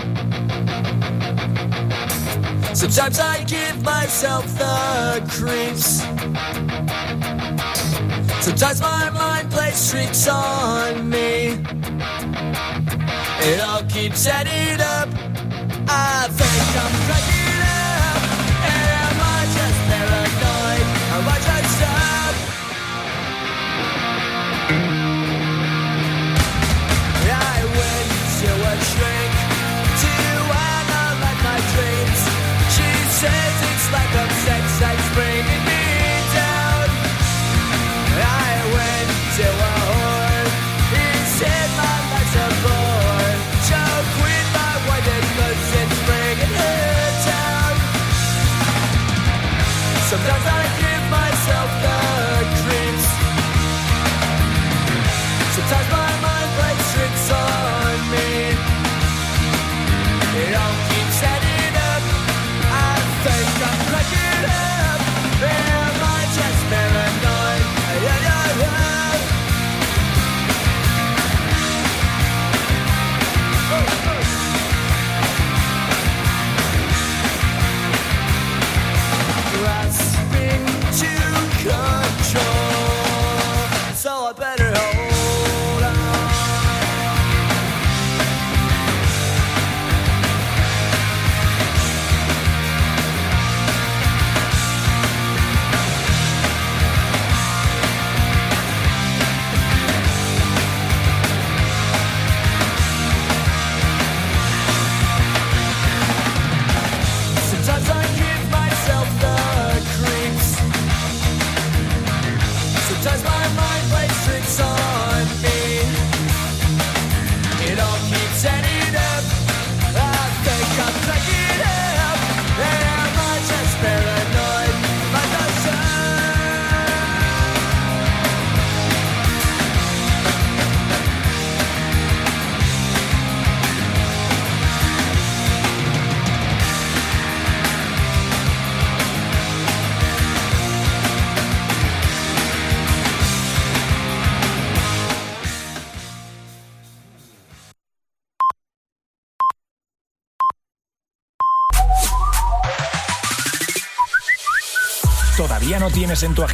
Sometimes I give myself the creeps. Sometimes my mind plays tricks on me. It all keeps adding up. I think I'm cracking up. Am I just paranoid? Am I just up? I went to a shrink to analyze my dreams. She says it's like a sex that's bringing me down. I went to a whore. He said my life's a bore. So quit my white cause it's bringing her down. Sometimes I give myself the creeps. Sometimes my mind plays tricks on me. It all keeps adding up. I think I'm cracking up. Am I just paranoid? Grasping to control, so I better hold on. Sometimes I give myself the creeps. Sometimes my mind plays tricks on me. It all keeps adding up. I think I'm cracking up. Am I just paranoid? Am I just ¿Todavía no tienes en tu agenda